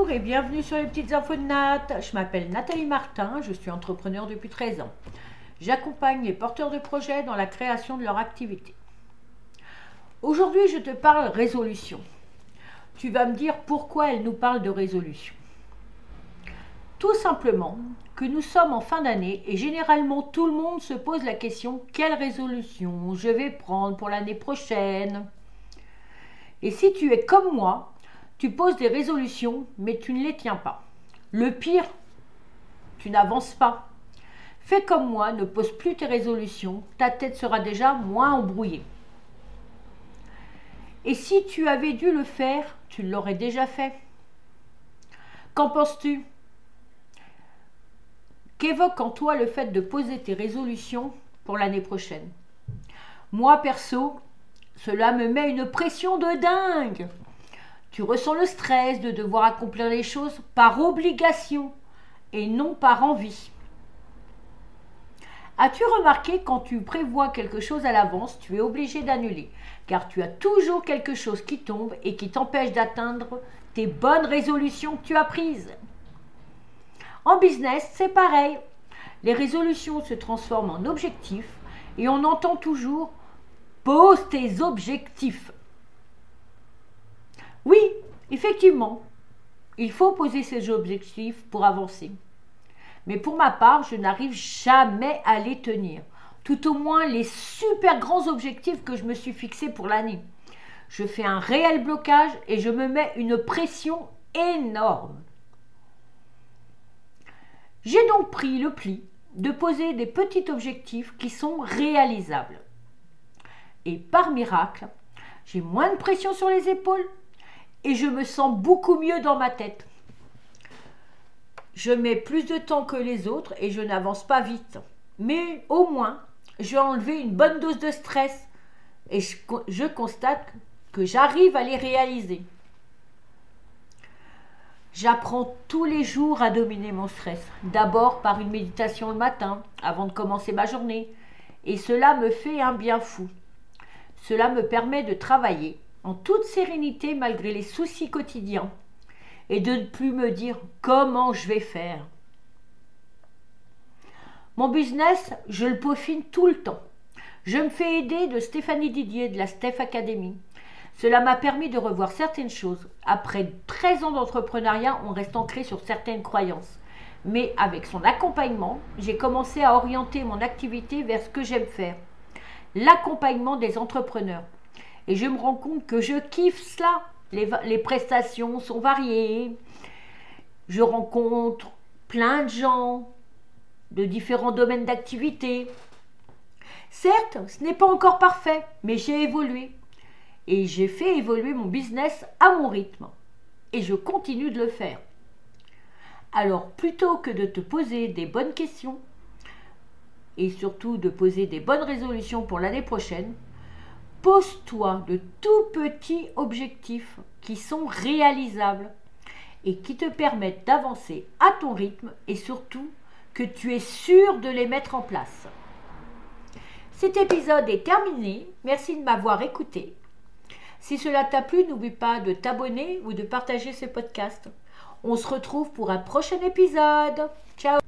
et bienvenue sur les petites infos de Nat. Je m'appelle Nathalie Martin, je suis entrepreneur depuis 13 ans. J'accompagne les porteurs de projets dans la création de leur activité. Aujourd'hui, je te parle résolution. Tu vas me dire pourquoi elle nous parle de résolution. Tout simplement que nous sommes en fin d'année et généralement tout le monde se pose la question quelle résolution je vais prendre pour l'année prochaine. Et si tu es comme moi, tu poses des résolutions, mais tu ne les tiens pas. Le pire, tu n'avances pas. Fais comme moi, ne pose plus tes résolutions, ta tête sera déjà moins embrouillée. Et si tu avais dû le faire, tu l'aurais déjà fait. Qu'en penses-tu ? Qu'évoque en toi le fait de poser tes résolutions pour l'année prochaine ? Moi, perso, cela me met une pression de dingue. Tu ressens le stress de devoir accomplir les choses par obligation et non par envie. As-tu remarqué quand tu prévois quelque chose à l'avance, tu es obligé d'annuler, car tu as toujours quelque chose qui tombe et qui t'empêche d'atteindre tes bonnes résolutions que tu as prises. En business, c'est pareil. Les résolutions se transforment en objectifs et on entend toujours « pose tes objectifs ». Oui, effectivement, il faut poser ses objectifs pour avancer. Mais pour ma part, je n'arrive jamais à les tenir. Tout au moins les super grands objectifs que je me suis fixés pour l'année. Je fais un réel blocage et je me mets une pression énorme. J'ai donc pris le pli de poser des petits objectifs qui sont réalisables. Et par miracle, j'ai moins de pression sur les épaules et je me sens beaucoup mieux dans ma tête. Je mets plus de temps que les autres et je n'avance pas vite. Mais au moins, j'ai enlevé une bonne dose de stress et je constate que j'arrive à les réaliser. J'apprends tous les jours à dominer mon stress. D'abord par une méditation le matin, avant de commencer ma journée. Et cela me fait un bien fou. Cela me permet de travailler en toute sérénité malgré les soucis quotidiens et de ne plus me dire comment je vais faire. Mon business, je le peaufine tout le temps. Je me fais aider de Stéphanie Didier de la Steph Academy. Cela m'a permis de revoir certaines choses. Après 13 ans d'entrepreneuriat, on reste ancré sur certaines croyances. Mais avec son accompagnement, j'ai commencé à orienter mon activité vers ce que j'aime faire. L'accompagnement des entrepreneurs. Et je me rends compte que je kiffe cela. Les prestations sont variées. Je rencontre plein de gens de différents domaines d'activité. Certes, ce n'est pas encore parfait, mais j'ai évolué. Et j'ai fait évoluer mon business à mon rythme. Et je continue de le faire. Alors, plutôt que de te poser des bonnes questions, et surtout de poser des bonnes résolutions pour l'année prochaine, pose-toi de tout petits objectifs qui sont réalisables et qui te permettent d'avancer à ton rythme et surtout que tu es sûr de les mettre en place. Cet épisode est terminé. Merci de m'avoir écouté. Si cela t'a plu, n'oublie pas de t'abonner ou de partager ce podcast. On se retrouve pour un prochain épisode. Ciao!